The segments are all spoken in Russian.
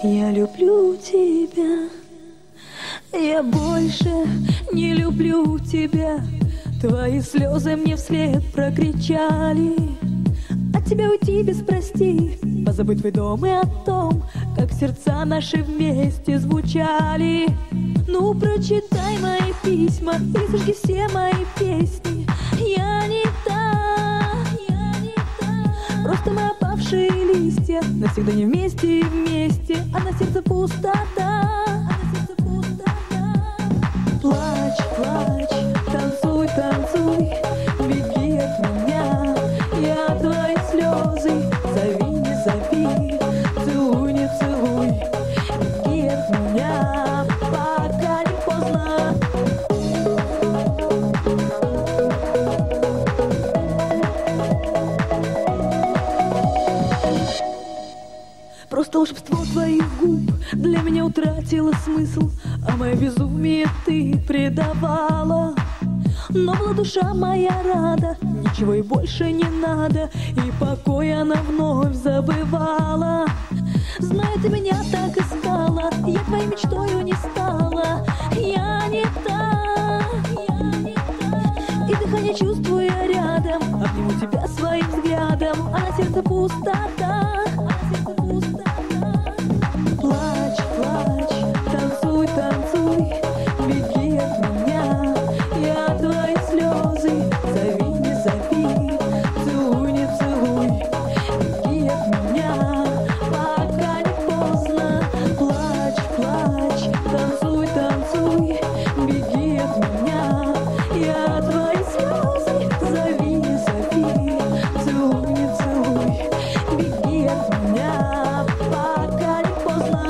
Я люблю тебя, я больше не люблю тебя. Твои слезы мне вслед прокричали. От тебя уйти без прости, позабыть твой дом и о том, как сердца наши вместе звучали. Ну, прочитай мои письма или сожги все мои песни. Я не та, просто мы опавшие листья, навсегда не вместе и вместе, а на сердце пустота. Плачь, плачь, танцуй, танцуй, беги от меня. Я твои слезы, зови, не зови, целуй, не целуй, беги от меня, пока не поздно. Просто волшебство твоих губ для меня утратило смысл, а мое безумие ты предавала. Но была душа моя рада, ничего и больше не надо, и покой она вновь забывала. Знаю, ты меня так искала, я твоей мечтою не стала. Я не та, и дыхание чувствую я рядом, обниму тебя своим взглядом, а на сердце пустота. Плачь, плачь, танцуй, танцуй, беги от меня. Я твои слезы, зови, не зови, целуй, не целуй, беги от меня, пока не поздно. Плачь, плачь, танцуй, танцуй, беги от меня. Я твои слезы, зови, не зови, целуй, не целуй, беги от меня, пока не поздно.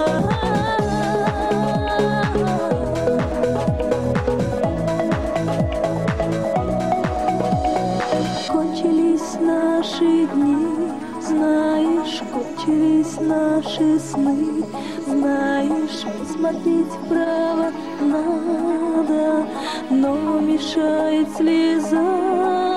Кончились наши дни, знаешь, кончились наши сны. Знаешь, посмотреть вправо надо, но мешает слеза.